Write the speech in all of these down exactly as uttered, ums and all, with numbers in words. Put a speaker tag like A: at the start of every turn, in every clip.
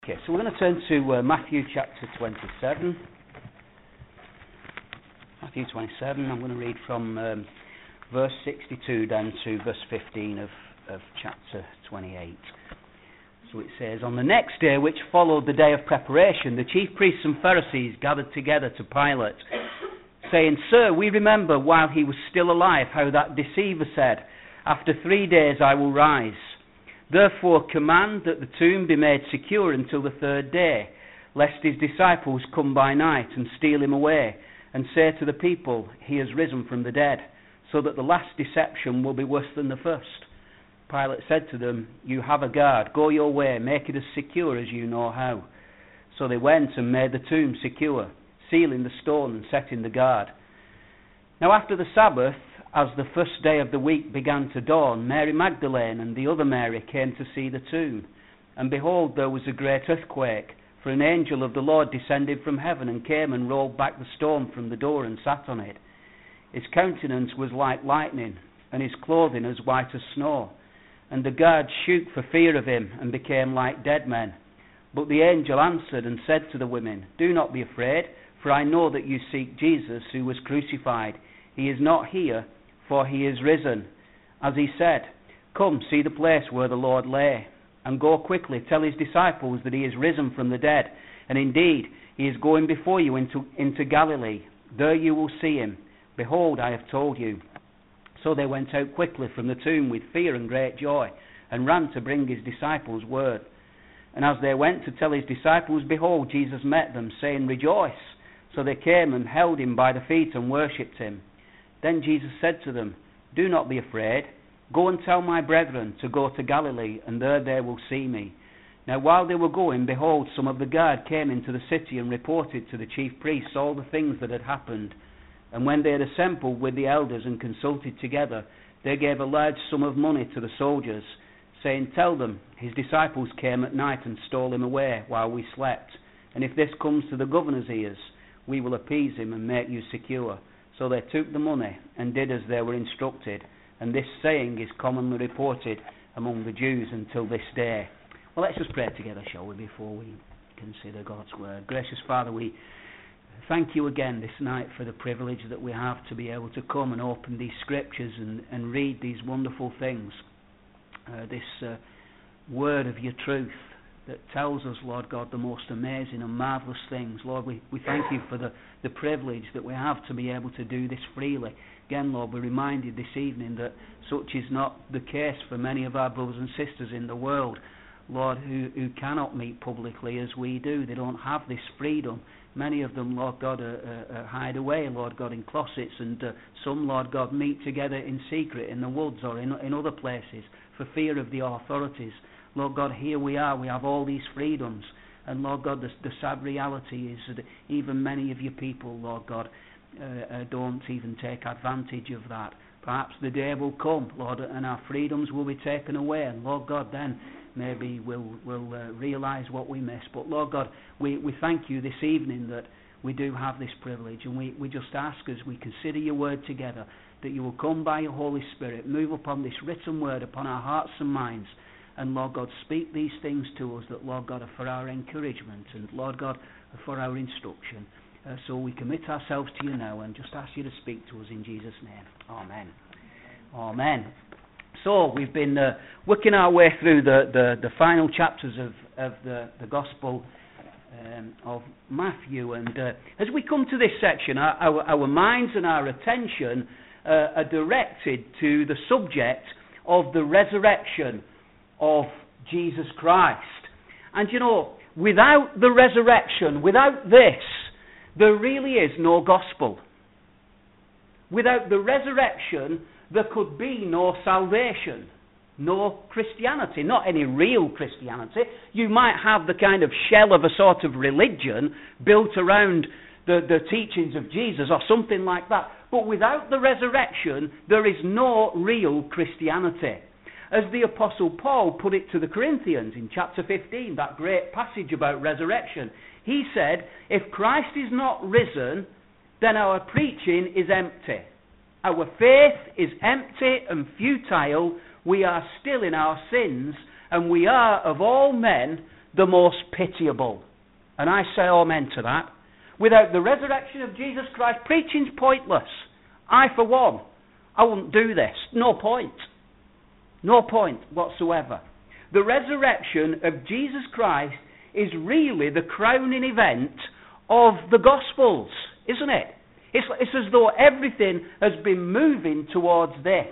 A: Okay, so we're going to turn to uh, Matthew chapter twenty-seven. Matthew twenty-seven, I'm going to read from um, verse sixty-two down to verse fifteen of, of chapter twenty-eight. So it says, "On the next day, which followed the day of preparation, the chief priests and Pharisees gathered together to Pilate, saying, 'Sir, we remember while he was still alive how that deceiver said, "After three days I will rise." Therefore command that the tomb be made secure until the third day, lest his disciples come by night and steal him away, and say to the people, he has risen from the dead, so that the last deception will be worse than the first.' Pilate said to them, 'You have a guard, go your way, make it as secure as you know how.' So they went and made the tomb secure, sealing the stone and setting the guard. Now after the Sabbath, as the first day of the week began to dawn, Mary Magdalene and the other Mary came to see the tomb. And behold, there was a great earthquake, for an angel of the Lord descended from heaven and came and rolled back the stone from the door and sat on it. His countenance was like lightning, and his clothing as white as snow. And the guards shook for fear of him and became like dead men. But the angel answered and said to the women, 'Do not be afraid, for I know that you seek Jesus who was crucified. He is not here, for he is risen, as he said. Come, see the place where the Lord lay, and go quickly, tell his disciples that he is risen from the dead, and indeed he is going before you into, into Galilee. There you will see him. Behold, I have told you.' So they went out quickly from the tomb with fear and great joy, and ran to bring his disciples word. And as they went to tell his disciples, behold, Jesus met them, saying, 'Rejoice.' So they came and held him by the feet and worshipped him. Then Jesus said to them, 'Do not be afraid. Go and tell my brethren to go to Galilee, and there they will see me.' Now while they were going, behold, some of the guard came into the city and reported to the chief priests all the things that had happened. And when they had assembled with the elders and consulted together, they gave a large sum of money to the soldiers, saying, 'Tell them, his disciples came at night and stole him away while we slept. And if this comes to the governor's ears, we will appease him and make you secure.' So they took the money and did as they were instructed. And this saying is commonly reported among the Jews until this day." Well, let's just pray together, shall we, before we consider God's word. Gracious Father, we thank you again this night for the privilege that we have to be able to come and open these scriptures and, and read these wonderful things. Uh, this uh, word of your truth that tells us, Lord God, the most amazing and marvellous things. Lord, we, we thank you for the, the privilege that we have to be able to do this freely. Again, Lord, we're reminded this evening that such is not the case for many of our brothers and sisters in the world, Lord, who, who cannot meet publicly as we do. They don't have this freedom. Many of them, Lord God, are, are, are hide away, Lord God, in closets, and uh, some, Lord God, meet together in secret in the woods or in, in other places for fear of the authorities. Lord God, here we are, we have all these freedoms, and Lord God, the, the sad reality is that even many of your people, Lord God, uh, uh, don't even take advantage of that. Perhaps the day will come, Lord, and our freedoms will be taken away, and Lord God, then maybe we'll, we'll uh, realise what we missed. But Lord God, we, we thank you this evening that we do have this privilege, and we, we just ask as we consider your word together, that you will come by your Holy Spirit, move upon this written word, upon our hearts and minds, and Lord God, speak these things to us that, Lord God, are for our encouragement and, Lord God, are for our instruction. Uh, so we commit ourselves to you now and just ask you to speak to us in Jesus' name. Amen. Amen. So we've been uh, working our way through the, the, the final chapters of, of the, the Gospel um, of Matthew. And uh, as we come to this section, our, our, our minds and our attention uh, are directed to the subject of the resurrection of Jesus Christ. And you know, without the resurrection, without this, there really is no gospel. Without the resurrection, there could be no salvation, no Christianity, not any real Christianity. You might have the kind of shell of a sort of religion built around the, the teachings of Jesus or something like that. But without the resurrection, there is no real Christianity. As the Apostle Paul put it to the Corinthians in chapter fifteen, that great passage about resurrection, he said, "If Christ is not risen, then our preaching is empty. Our faith is empty and futile. We are still in our sins, and we are, of all men, the most pitiable. And I say amen to that. Without the resurrection of Jesus Christ, preaching's pointless. I, for one, I wouldn't do this. No point. No point whatsoever. The resurrection of Jesus Christ is really the crowning event of the Gospels, isn't it? It's, it's as though everything has been moving towards this.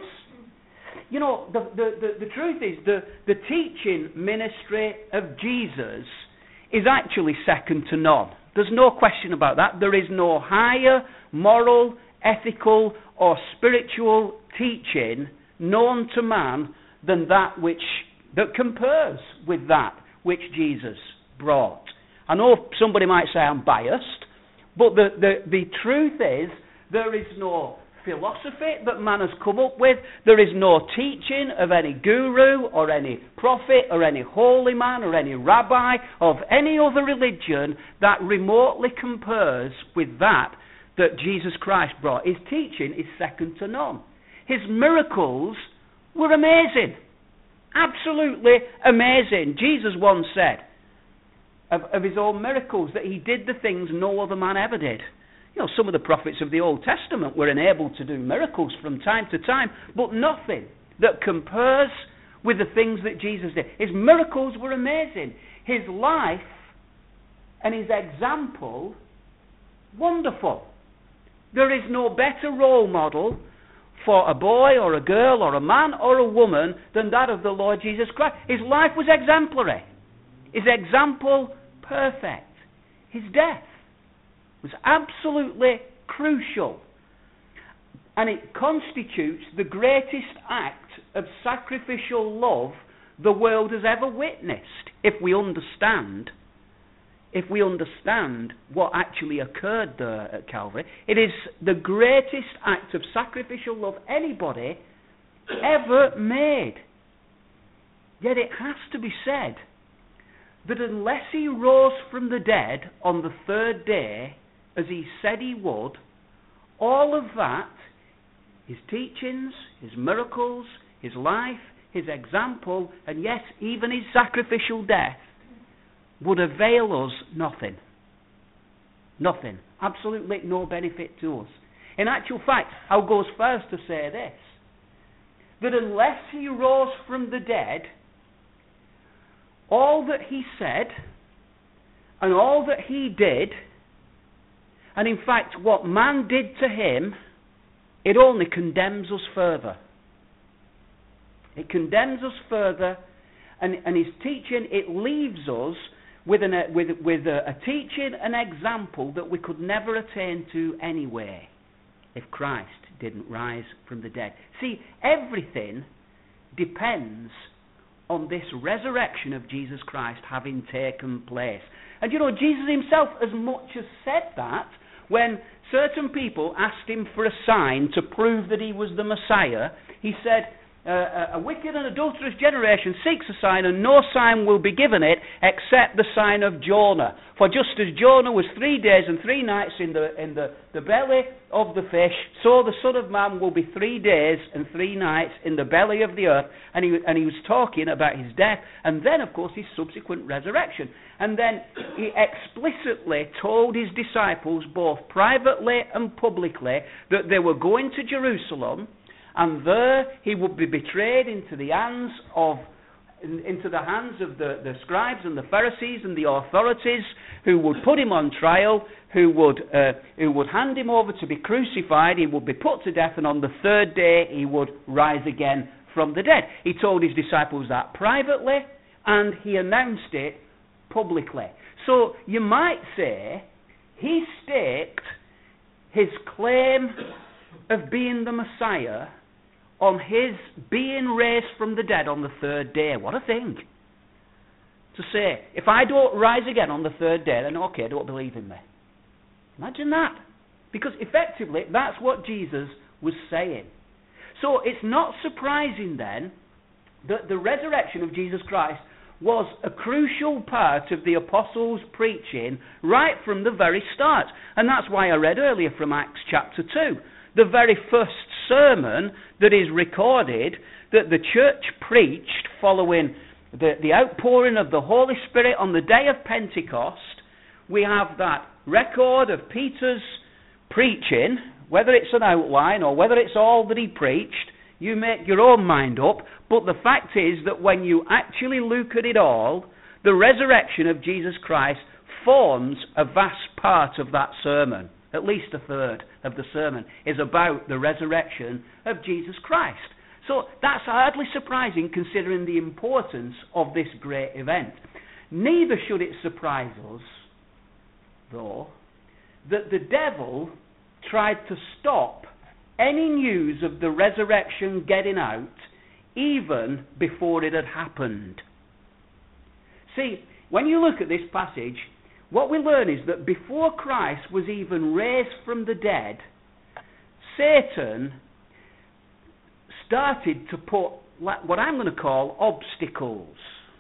A: You know, the, the, the, the truth is the, the teaching ministry of Jesus is actually second to none. There's no question about that. There is no higher moral, ethical, or spiritual teaching known to man than that which that compares with that which Jesus brought. I know somebody might say I'm biased, but the, the, the truth is there is no philosophy that man has come up with. There is no teaching of any guru or any prophet or any holy man or any rabbi of any other religion that remotely compares with that that Jesus Christ brought. His teaching is second to none. His miracles were amazing. Absolutely amazing. Jesus once said of, of his own miracles that he did the things no other man ever did. You know, some of the prophets of the Old Testament were enabled to do miracles from time to time, but nothing that compares with the things that Jesus did. His miracles were amazing. His life and his example, wonderful. There is no better role model for a boy or a girl or a man or a woman than that of the Lord Jesus Christ. His life was exemplary. His example, perfect. His death was absolutely crucial. And it constitutes the greatest act of sacrificial love the world has ever witnessed, if we understand if we understand what actually occurred there at Calvary. It is the greatest act of sacrificial love anybody ever made. Yet it has to be said that unless he rose from the dead on the third day, as he said he would, all of that, his teachings, his miracles, his life, his example, and yes, even his sacrificial death, would avail us nothing. Nothing. Absolutely no benefit to us. In actual fact, I'll go as far as to say this, that unless he rose from the dead, all that he said and all that he did, and in fact what man did to him, it only condemns us further. It condemns us further, and, and his teaching, it leaves us with, an, with, with a, a teaching, an example that we could never attain to anyway if Christ didn't rise from the dead. See, everything depends on this resurrection of Jesus Christ having taken place. And you know, Jesus himself as much as said that when certain people asked him for a sign to prove that he was the Messiah. He said, Uh, a wicked and adulterous generation seeks a sign, and no sign will be given it except the sign of Jonah. For just as Jonah was three days and three nights in the in the, the belly of the fish, so the Son of Man will be three days and three nights in the belly of the earth. And he and he was talking about his death, and then of course his subsequent resurrection. And then he explicitly told his disciples, both privately and publicly, that they were going to Jerusalem. And there he would be betrayed into the hands of, into the hands of the, the scribes and the Pharisees and the authorities, who would put him on trial, who would uh, who would hand him over to be crucified. He would be put to death, and on the third day he would rise again from the dead. He told his disciples that privately, and he announced it publicly. So you might say he staked his claim of being the Messiah on his being raised from the dead on the third day. What a thing to say. If I don't rise again on the third day, then okay, don't believe in me. Imagine that. Because effectively, that's what Jesus was saying. So it's not surprising then that the resurrection of Jesus Christ was a crucial part of the apostles' preaching right from the very start. And that's why I read earlier from Acts chapter two. The very first sermon that is recorded that the church preached following the, the outpouring of the Holy Spirit on the day of Pentecost, we have that record of Peter's preaching, whether it's an outline or whether it's all that he preached. You make your own mind up, but the fact is that when you actually look at it all, the resurrection of Jesus Christ forms a vast part of that sermon. At least a third of the sermon is about the resurrection of Jesus Christ. So that's hardly surprising considering the importance of this great event. Neither should it surprise us, though, that the devil tried to stop any news of the resurrection getting out even before it had happened. See, when you look at this passage, what we learn is that before Christ was even raised from the dead, Satan started to put what I'm going to call obstacles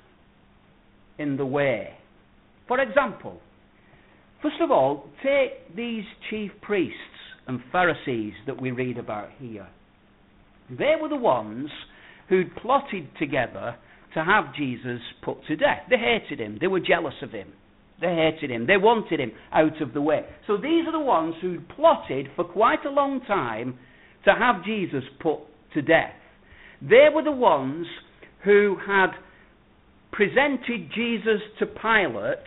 A: in the way. For example, first of all, take these chief priests and Pharisees that we read about here. They were the ones who'd plotted together to have Jesus put to death. They hated him. They were jealous of him. They hated him. They wanted him out of the way. So these are the ones who'd plotted for quite a long time to have Jesus put to death. They were the ones who had presented Jesus to Pilate,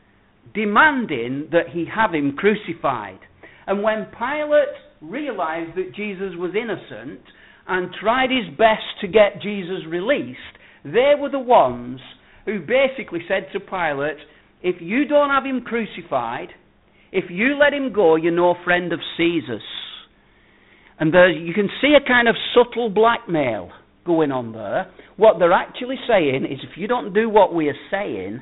A: demanding that he have him crucified. And when Pilate realized that Jesus was innocent and tried his best to get Jesus released, they were the ones who basically said to Pilate, if you don't have him crucified, if you let him go, you're no friend of Caesar's. And there, you can see a kind of subtle blackmail going on there. What they're actually saying is, if you don't do what we are saying,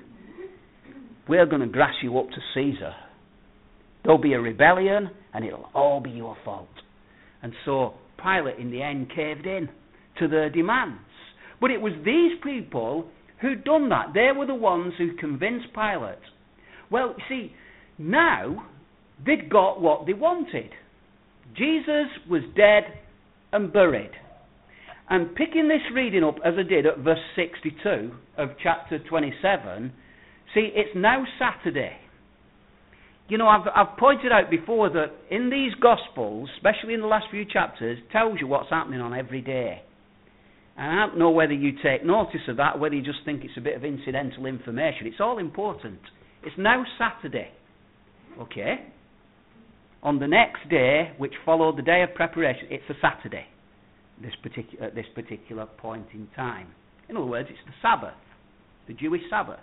A: we're going to grass you up to Caesar. There'll be a rebellion, and it'll all be your fault. And so Pilate, in the end, caved in to their demands. But it was these people who'd done that. They were the ones who convinced Pilate. Well, you see, now they'd got what they wanted. Jesus was dead and buried. And picking this reading up, as I did at verse sixty-two of chapter twenty-seven, see, it's now Saturday. You know, I've, I've pointed out before that in these Gospels, especially in the last few chapters, tells you what's happening on every day. And I don't know whether you take notice of that, whether you just think it's a bit of incidental information. It's all important. It's now Saturday. Okay? On the next day, which followed the day of preparation, it's a Saturday, this particular, at this particular point in time. In other words, it's the Sabbath, the Jewish Sabbath.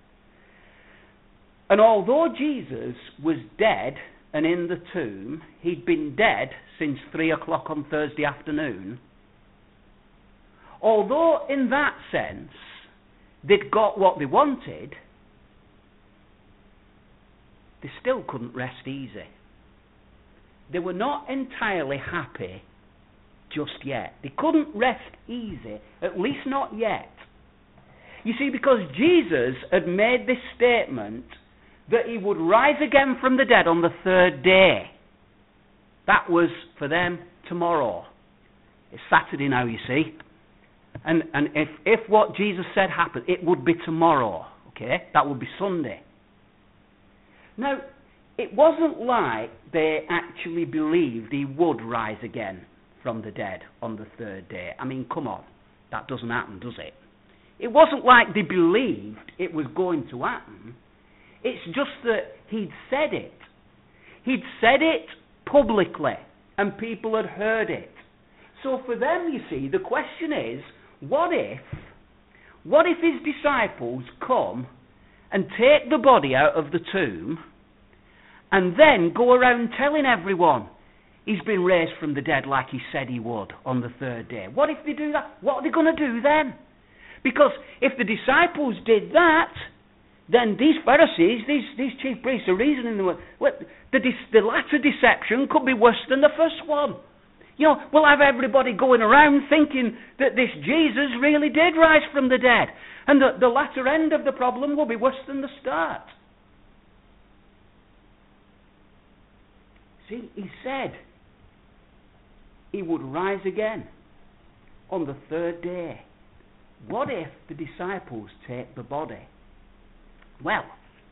A: And although Jesus was dead and in the tomb, he'd been dead since three o'clock on Thursday afternoon, although in that sense they'd got what they wanted, they still couldn't rest easy. They were not entirely happy just yet. They couldn't rest easy, at least not yet. You see, because Jesus had made this statement that he would rise again from the dead on the third day. That was, for them, tomorrow. It's Saturday now, you see. And and if, if what Jesus said happened, it would be tomorrow. Okay? That would be Sunday. Now, it wasn't like they actually believed he would rise again from the dead on the third day. I mean, come on. That doesn't happen, does it? It wasn't like they believed it was going to happen. It's just that he'd said it. He'd said it publicly, and people had heard it. So for them, you see, the question is, what if, what if his disciples come and take the body out of the tomb and then go around telling everyone he's been raised from the dead like he said he would on the third day? What if they do that? What are they going to do then? Because if the disciples did that, then these Pharisees, these, these chief priests are reasoning, well, the, the latter deception could be worse than the first one. You know, we'll have everybody going around thinking that this Jesus really did rise from the dead. And the, the latter end of the problem will be worse than the start. See, he said he would rise again on the third day. what if the disciples take the body? Well,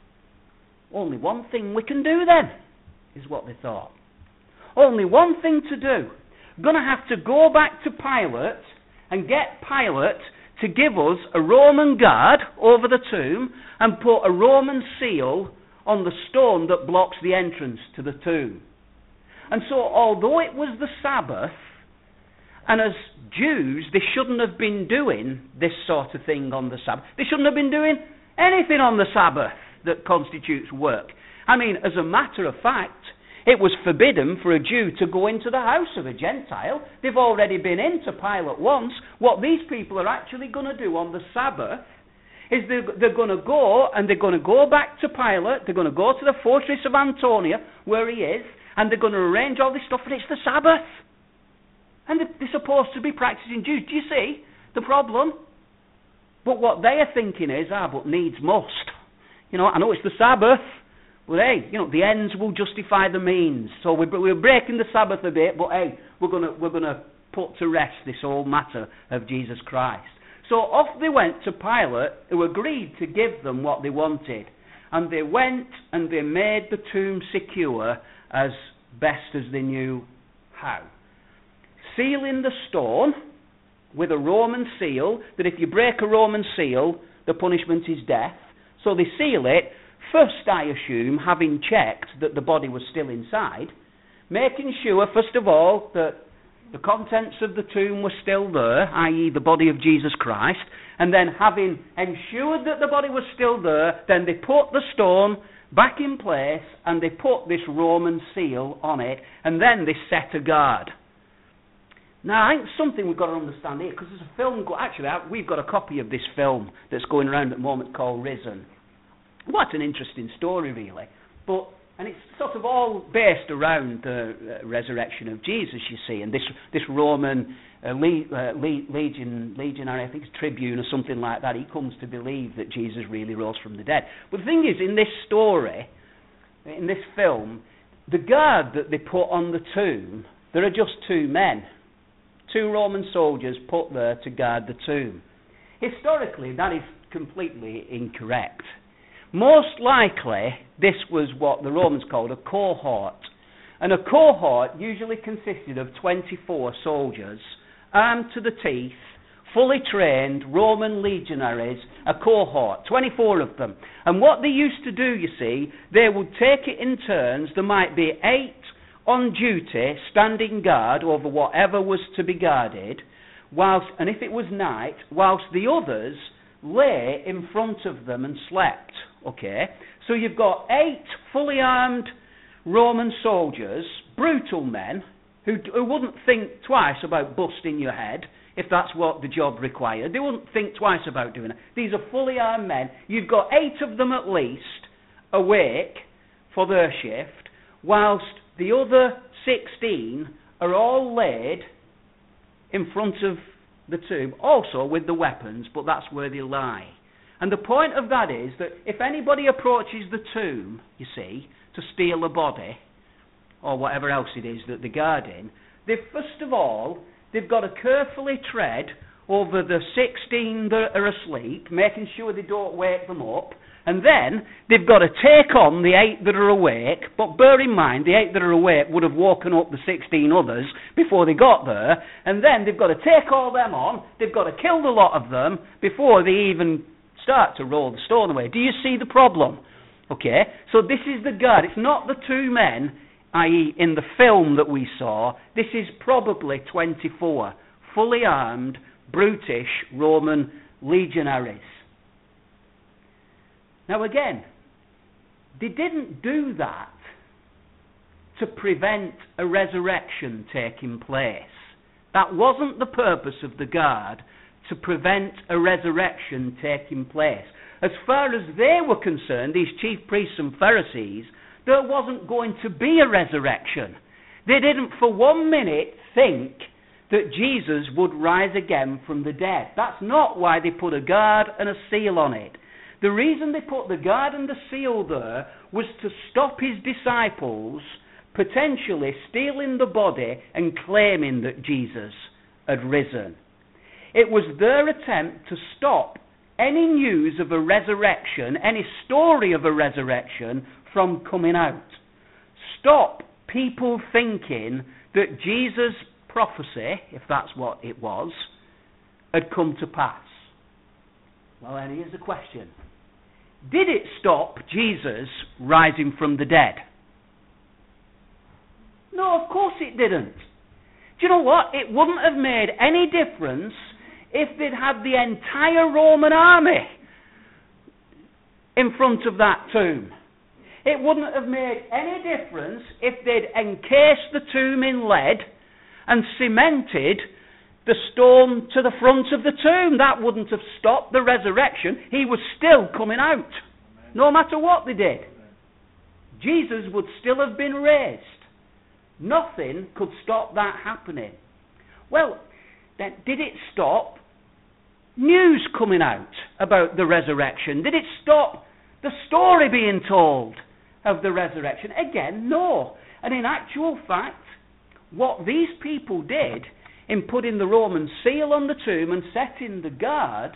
A: only one thing we can do then, is what they thought. Only one thing to do. Going to have to go back to Pilate and get Pilate to give us a Roman guard over the tomb and put a Roman seal on the stone that blocks the entrance to the tomb. And so, although it was the Sabbath, and as Jews, they shouldn't have been doing this sort of thing on the Sabbath. They shouldn't have been doing anything on the Sabbath that constitutes work. I mean, as a matter of fact, it was forbidden for a Jew to go into the house of a Gentile. They've already been into Pilate once. What these people are actually going to do on the Sabbath is they're, they're going to go and they're going to go back to Pilate. They're going to go to the fortress of Antonia, where he is, and they're going to arrange all this stuff, and it's the Sabbath. And they're, they're supposed to be practicing Jews. Do you see the problem? But what they are thinking is, ah, but needs must. You know, I know it's the Sabbath. Well, hey, you know, the ends will justify the means. So we're, we're breaking the Sabbath a bit, but hey, we're going to we're going to put to rest this whole matter of Jesus Christ. So off they went to Pilate, who agreed to give them what they wanted. And they went and they made the tomb secure as best as they knew how. Sealing the stone with a Roman seal, that if you break a Roman seal, the punishment is death. So they seal it, first, I assume, having checked that the body was still inside, making sure, first of all, that the contents of the tomb were still there, that is the body of Jesus Christ, and then having ensured that the body was still there, then they put the stone back in place, and they put this Roman seal on it, and then they set a guard. Now, I think something we've got to understand here, because there's a film, actually, we've got a copy of this film that's going around at the moment called Risen. What an interesting story, really. But and it's sort of all based around the uh, resurrection of Jesus, you see, and this this Roman uh, le- uh, le- legion, legionary, I think it's tribune or something like that, he comes to believe that Jesus really rose from the dead. But the thing is, in this story, in this film, the guard that they put on the tomb, there are just two men, two Roman soldiers put there to guard the tomb. Historically, that is completely incorrect. Most likely, this was what the Romans called a cohort. And a cohort usually consisted of twenty-four soldiers, armed to the teeth, fully trained Roman legionaries, a cohort, twenty-four of them. And what they used to do, you see, they would take it in turns. There might be eight on duty, standing guard over whatever was to be guarded, whilst, and if it was night, whilst the others lay in front of them and slept. Okay, so you've got eight fully armed Roman soldiers, brutal men, who, who wouldn't think twice about busting your head if that's what the job required. They wouldn't think twice about doing it. These are fully armed men. You've got eight of them at least awake for their shift, whilst the other sixteen are all laid in front of the tomb, also with the weapons, but that's where they lie. And the point of that is that if anybody approaches the tomb, you see, to steal a body, or whatever else it is that they're guarding, they first of all, they've got to carefully tread over the sixteen that are asleep, making sure they don't wake them up, and then they've got to take on the eight that are awake, but bear in mind, the eight that are awake would have woken up the sixteen others before they got there, and then they've got to take all them on, they've got to kill the lot of them before they even start to roll the stone away. Do you see the problem? Okay, so this is the guard. It's not the two men, that is in the film that we saw. This is probably twenty-four fully armed, brutish Roman legionaries. Now again, they didn't do that to prevent a resurrection taking place. That wasn't the purpose of the guard, to prevent a resurrection taking place. As far as they were concerned, these chief priests and Pharisees, there wasn't going to be a resurrection. They didn't for one minute think that Jesus would rise again from the dead. That's not why they put a guard and a seal on it. The reason they put the guard and the seal there was to stop his disciples potentially stealing the body and claiming that Jesus had risen. It was their attempt to stop any news of a resurrection, any story of a resurrection, from coming out. Stop people thinking that Jesus' prophecy, if that's what it was, had come to pass. Well, then here's the question. Did it stop Jesus rising from the dead? No, of course it didn't. Do you know what? It wouldn't have made any difference if they'd had the entire Roman army in front of that tomb. It wouldn't have made any difference if they'd encased the tomb in lead and cemented the stone to the front of the tomb. That wouldn't have stopped the resurrection. He was still coming out, no matter what they did. Jesus would still have been raised. Nothing could stop that happening. Well, then, did it stop news coming out about the resurrection? Did it stop the story being told of the resurrection? Again, no. And in actual fact, what these people did in putting the Roman seal on the tomb and setting the guard,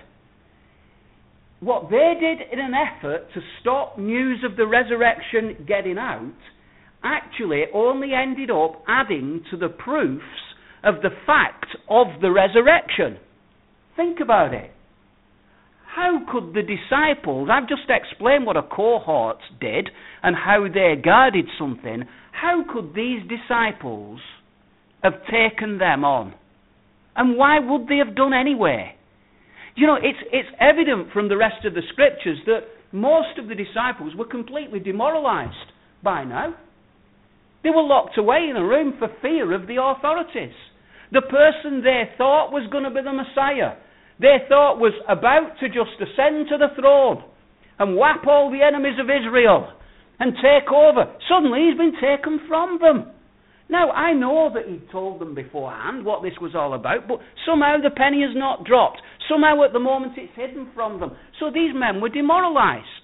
A: what they did in an effort to stop news of the resurrection getting out, actually only ended up adding to the proofs of the fact of the resurrection. Think about it. How could the disciples, I've just explained what a cohort did and how they guarded something, how could these disciples have taken them on? And why would they have done anyway? You know, it's, it's evident from the rest of the scriptures that most of the disciples were completely demoralized by now. They were locked away in a room for fear of the authorities. The person they thought was going to be the Messiah, they thought was about to just ascend to the throne and whap all the enemies of Israel and take over. Suddenly he's been taken from them. Now, I know that he told them beforehand what this was all about, but somehow the penny has not dropped. Somehow at the moment it's hidden from them. So these men were demoralized.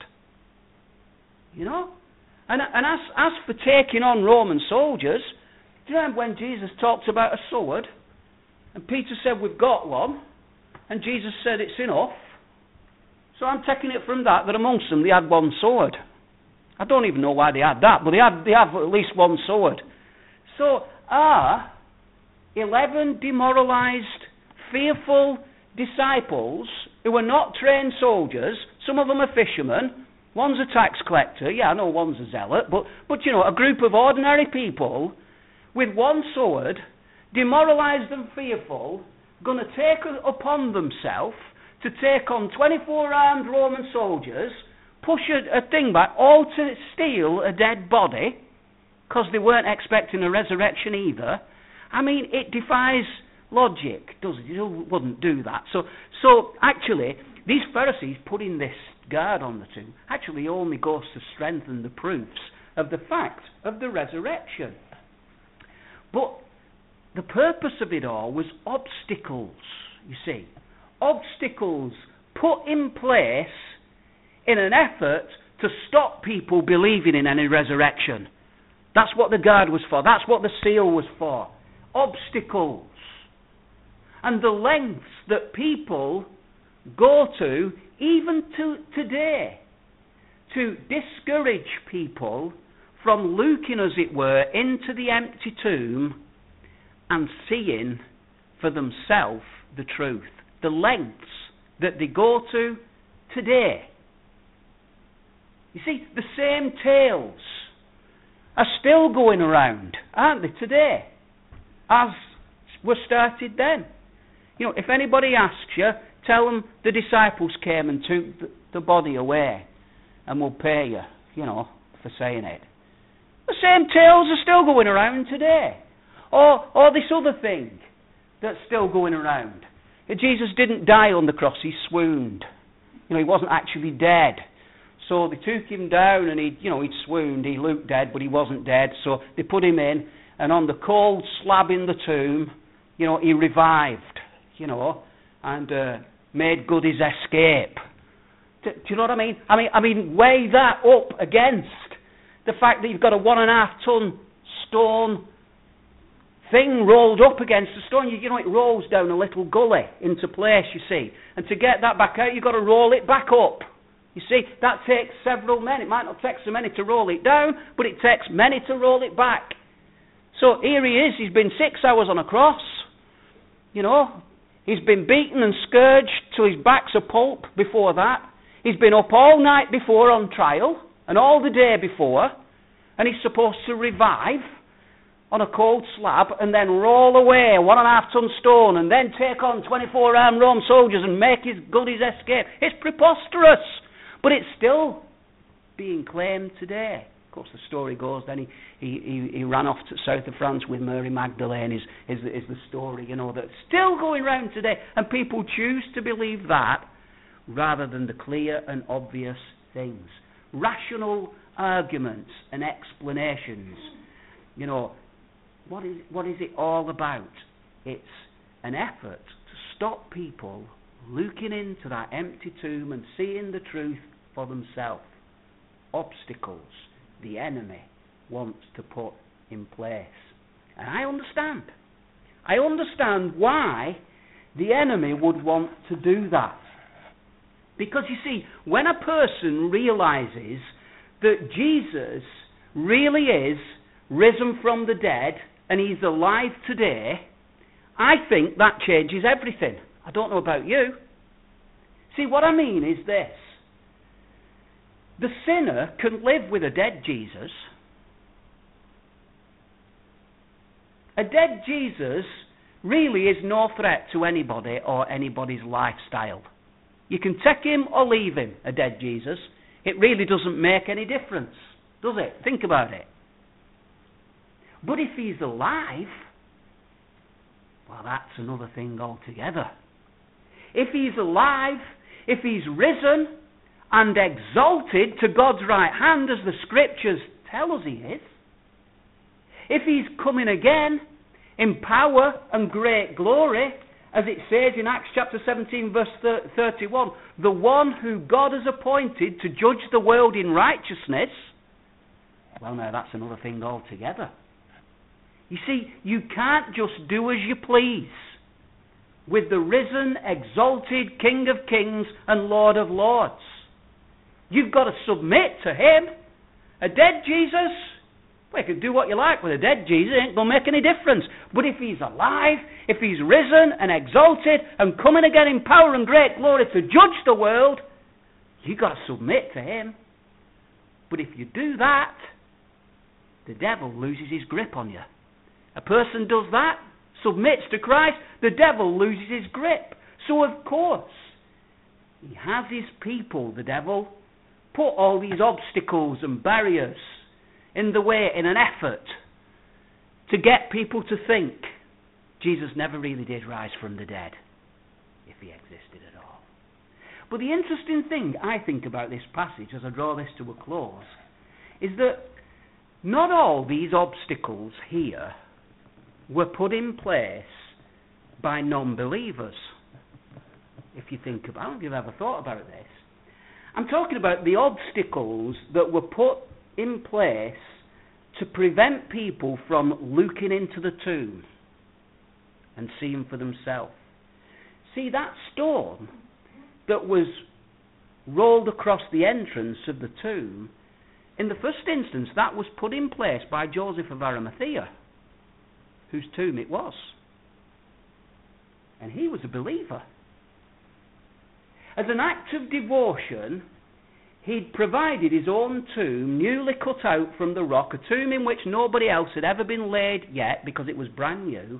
A: You know? And, and as, as for taking on Roman soldiers, do you remember when Jesus talked about a sword? And Peter said, we've got one. And Jesus said, it's enough. So I'm taking it from that, that amongst them they had one sword. I don't even know why they had that, but they had, they have at least one sword. So are eleven demoralized, fearful disciples who are not trained soldiers, some of them are fishermen, one's a tax collector, yeah, I know one's a zealot, but, but you know, a group of ordinary people with one sword, demoralized and fearful, going to take upon themselves to take on twenty-four armed Roman soldiers, push a, a thing back, all to steal a dead body, because they weren't expecting a resurrection either. I mean, it defies logic, doesn't it? You wouldn't do that. So, so actually, these Pharisees putting this guard on the tomb actually only goes to strengthen the proofs of the fact of the resurrection. But the purpose of it all was obstacles, you see. Obstacles put in place in an effort to stop people believing in any resurrection. That's what the guard was for. That's what the seal was for. Obstacles. And the lengths that people go to, even to today, to discourage people from looking, as it were, into the empty tomb and seeing for themselves the truth. The lengths that they go to today. You see, the same tales are still going around, aren't they, today, as were started then. You know, if anybody asks you, tell them the disciples came and took the, the body away, and we'll pay you, you know, for saying it. The same tales are still going around today. Or, or this other thing that's still going around. Jesus didn't die on the cross, he swooned. You know, he wasn't actually dead. So they took him down and he, you know, he'd swooned. He looked dead, but he wasn't dead. So they put him in, and on the cold slab in the tomb, you know, he revived, you know, and uh, made good his escape. Do, do you know what I mean? I mean, I mean, weigh that up against the fact that you've got a one and a half ton stone thing rolled up against the stone. You, you know, it rolls down a little gully into place, you see. And to get that back out, you've got to roll it back up. You see, that takes several men. It might not take so many to roll it down, but it takes many to roll it back. So here he is. He's been six hours on a cross. You know, he's been beaten and scourged till his back's a pulp before that. He's been up all night before on trial and all the day before. And he's supposed to revive on a cold slab and then roll away a one and a half ton stone and then take on twenty-four armed Rome soldiers and make his goodies escape. It's preposterous, but it's still being claimed today. Of course, the story goes then he, he, he, he ran off to south of France with Mary Magdalene is, is, is the story, you know, that's still going round today. And people choose to believe that rather than the clear and obvious things. Rational arguments and explanations. You know, what is, what is it all about? It's an effort to stop people looking into that empty tomb and seeing the truth for themselves. Obstacles the enemy wants to put in place. And I understand. I understand why the enemy would want to do that. Because you see, when a person realizes that Jesus really is risen from the dead and he's alive today, I think that changes everything. I don't know about you. See, what I mean is this. The sinner can live with a dead Jesus. A dead Jesus really is no threat to anybody or anybody's lifestyle. You can take him or leave him, a dead Jesus. It really doesn't make any difference, does it? Think about it. But if he's alive, well, that's another thing altogether. If he's alive, if he's risen and exalted to God's right hand, as the scriptures tell us he is, if he's coming again in power and great glory, as it says in Acts chapter seventeen verse thirty-one, the one who God has appointed to judge the world in righteousness, well, now that's another thing altogether. You see, you can't just do as you please with the risen, exalted King of Kings and Lord of Lords. You've got to submit to him. A dead Jesus, well, you can do what you like with a dead Jesus. It ain't going to make any difference. But if he's alive, if he's risen and exalted and coming again in power and great glory to judge the world, you've got to submit to him. But if you do that, the devil loses his grip on you. A person does that, submits to Christ, the devil loses his grip. So of course, he has his people, the devil, put all these obstacles and barriers in the way in an effort to get people to think Jesus never really did rise from the dead, if he existed at all. But the interesting thing I think about this passage as I draw this to a close is that not all these obstacles here were put in place by non-believers. If you think about it, if you've ever thought about this. I'm talking about the obstacles that were put in place to prevent people from looking into the tomb and seeing for themselves. See, that stone that was rolled across the entrance of the tomb, in the first instance, that was put in place by Joseph of Arimathea, whose tomb it was. And he was a believer. As an act of devotion, he'd provided his own tomb, newly cut out from the rock, a tomb in which nobody else had ever been laid yet because it was brand new.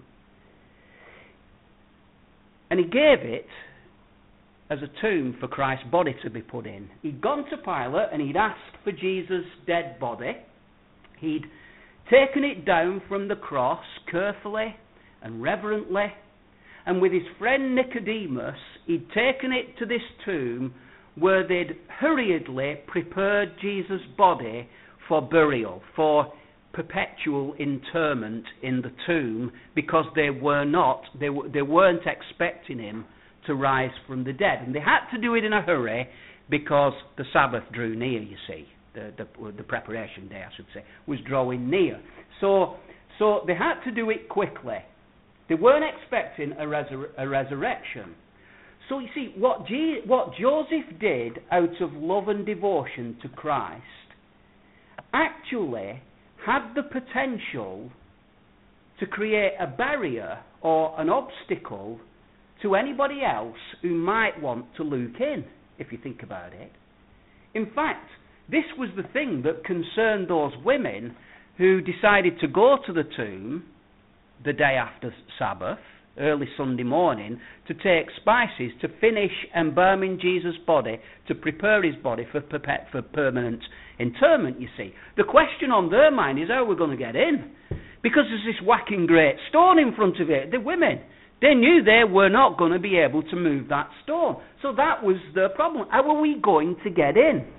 A: And he gave it as a tomb for Christ's body to be put in. He'd gone to Pilate and he'd asked for Jesus' dead body. He'd taken it down from the cross carefully and reverently, and with his friend Nicodemus, he'd taken it to this tomb where they'd hurriedly prepared Jesus' body for burial, for perpetual interment in the tomb, because they were not, they, w- they weren't expecting him to rise from the dead. And they had to do it in a hurry because the Sabbath drew near, you see. The, the, the preparation day, I should say, was drawing near. So So they had to do it quickly. They weren't expecting a, resur- a resurrection. So you see, what, Je- what Joseph did out of love and devotion to Christ actually had the potential to create a barrier or an obstacle to anybody else who might want to look in, if you think about it. In fact, this was the thing that concerned those women who decided to go to the tomb the day after Sabbath, early Sunday morning, to take spices to finish embalming Jesus' body, to prepare his body for, perpet- for permanent interment, you see. The question on their mind is how we're going to get in. Because there's this whacking great stone in front of it. The women, they knew they were not going to be able to move that stone. So that was their problem. How are we going to get in?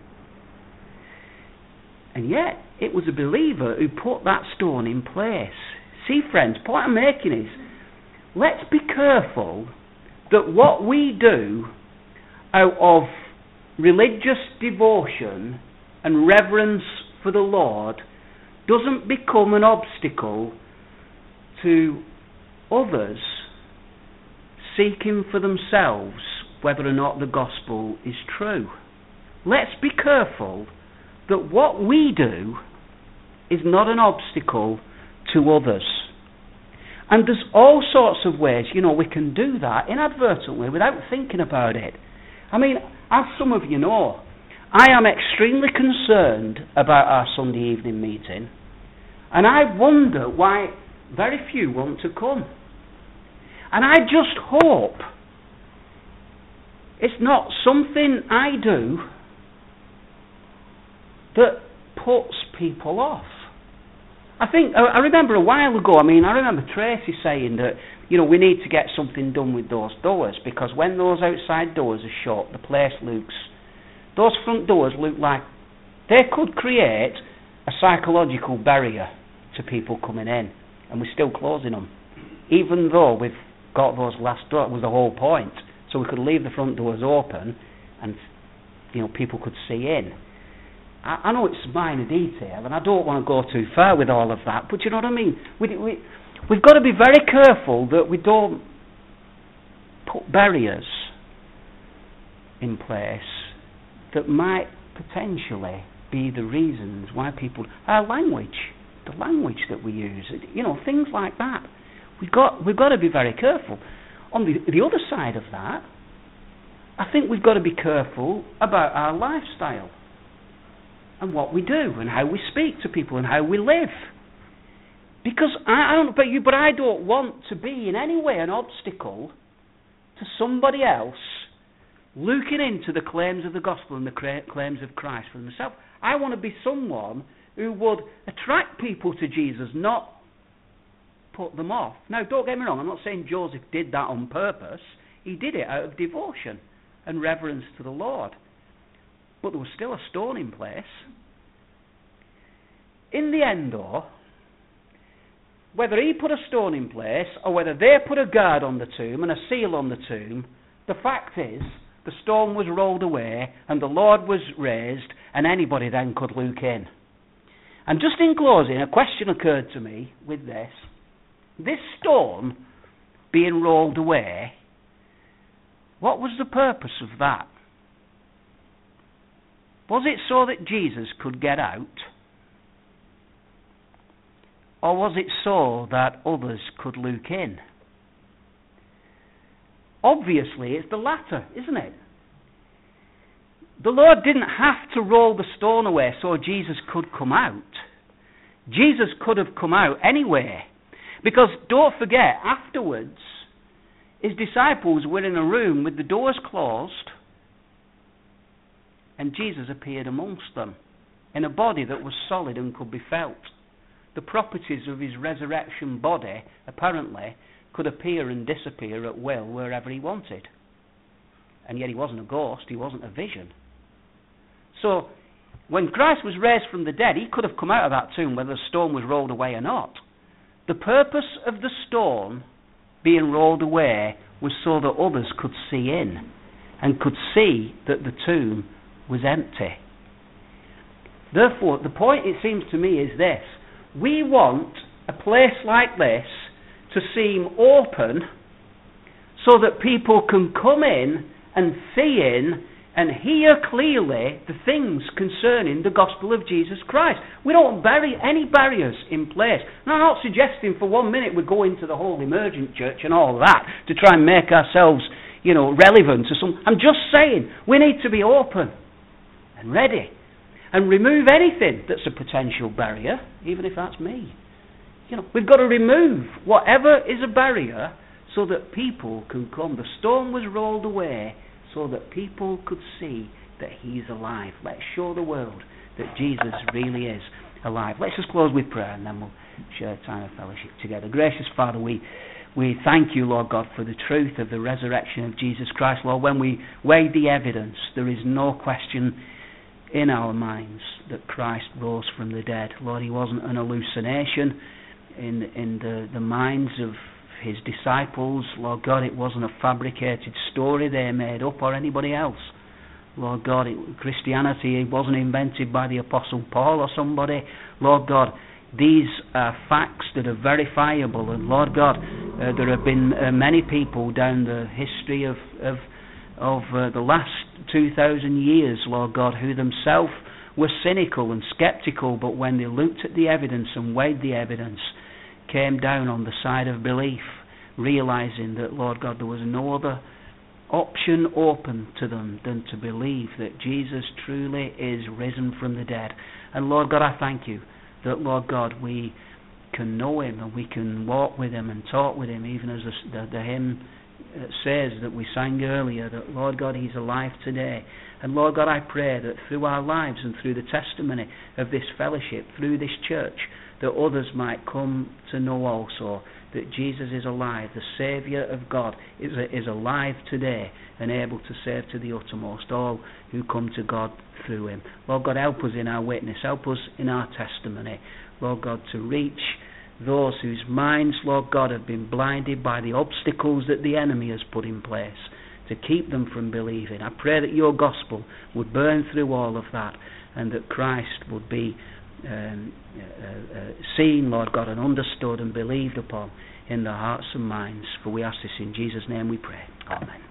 A: And yet, it was a believer who put that stone in place. See, friends, the point I'm making is, let's be careful that what we do out of religious devotion and reverence for the Lord doesn't become an obstacle to others seeking for themselves whether or not the gospel is true. Let's be careful that what we do is not an obstacle to others. And there's all sorts of ways, you know, we can do that inadvertently without thinking about it. I mean, as some of you know, I am extremely concerned about our Sunday evening meeting, and I wonder why very few want to come. And I just hope it's not something I do that puts people off. I think, I remember a while ago, I mean, I remember Tracy saying that, you know, we need to get something done with those doors, because when those outside doors are shut, the place looks, those front doors look like they could create a psychological barrier to people coming in, and we're still closing them. Even though we've got those last doors, was the whole point. So we could leave the front doors open, and, you know, people could see in. I know it's minor detail, and I don't want to go too far with all of that, but you know what I mean? We, we, we've got to be very careful that we don't put barriers in place that might potentially be the reasons why people... Our language, the language that we use, you know, things like that. We've got, we've got to be very careful. On the, the other side of that, I think we've got to be careful about our lifestyle and what we do, and how we speak to people, and how we live. Because I, I don't know about you, but I don't want to be in any way an obstacle to somebody else looking into the claims of the gospel and the cra- claims of Christ for themselves. I want to be someone who would attract people to Jesus, not put them off. Now, don't get me wrong, I'm not saying Joseph did that on purpose. He did it out of devotion and reverence to the Lord. But there was still a stone in place. In the end, though, whether he put a stone in place or whether they put a guard on the tomb and a seal on the tomb, the fact is the stone was rolled away and the Lord was raised, and anybody then could look in. And just in closing, a question occurred to me with this. This stone being rolled away, what was the purpose of that? Was it so that Jesus could get out? Or was it so that others could look in? Obviously, it's the latter, isn't it? The Lord didn't have to roll the stone away so Jesus could come out. Jesus could have come out anyway. Because don't forget, afterwards, his disciples were in a room with the doors closed, and Jesus appeared amongst them in a body that was solid and could be felt. The properties of his resurrection body, apparently, could appear and disappear at will wherever he wanted. And yet he wasn't a ghost, he wasn't a vision. So, when Christ was raised from the dead, he could have come out of that tomb whether the stone was rolled away or not. The purpose of the stone being rolled away was so that others could see in and could see that the tomb was empty. Therefore, the point, it seems to me, is this. We want a place like this to seem open so that people can come in and see in and hear clearly the things concerning the gospel of Jesus Christ. We don't bury any barriers in place. Now, I'm not suggesting for one minute we go into the whole emergent church and all that to try and make ourselves, you know, relevant to some. I'm just saying we need to be open and ready and remove anything that's a potential barrier, even if that's me. You know, we've got to remove whatever is a barrier so that people can come. The stone was rolled away so that people could see that He's alive. Let's show the world that Jesus really is alive. Let's just close with prayer and then we'll share a time of fellowship together. Gracious Father, we we thank You, Lord God, for the truth of the resurrection of Jesus Christ. Lord, when we weigh the evidence, there is no question in our minds that Christ rose from the dead. Lord, He wasn't an hallucination in, in the, the minds of His disciples. Lord God, it wasn't a fabricated story they made up or anybody else. Lord God, it, Christianity it wasn't invented by the Apostle Paul or somebody. Lord God, these are facts that are verifiable, and Lord God, uh, there have been uh, many people down the history of of, of uh, the last two thousand years, Lord God, who themselves were cynical and skeptical, but when they looked at the evidence and weighed the evidence, came down on the side of belief, realizing that, Lord God, there was no other option open to them than to believe that Jesus truly is risen from the dead. And Lord God, I thank You that, Lord God, we can know Him and we can walk with Him and talk with Him, even as the, the, the hymn says that we sang earlier, that, Lord God, He's alive today. And Lord God, I pray that through our lives and through the testimony of this fellowship, through this church, that others might come to know also that Jesus is alive, the Saviour of God is, is alive today and able to save to the uttermost all who come to God through Him. Lord God, help us in our witness, help us in our testimony, Lord God, to reach those whose minds, Lord God, have been blinded by the obstacles that the enemy has put in place to keep them from believing. I pray that Your gospel would burn through all of that and that Christ would be Um, uh, uh, seen, Lord God, and understood and believed upon in their hearts and minds. For we ask this in Jesus' name we pray. Amen.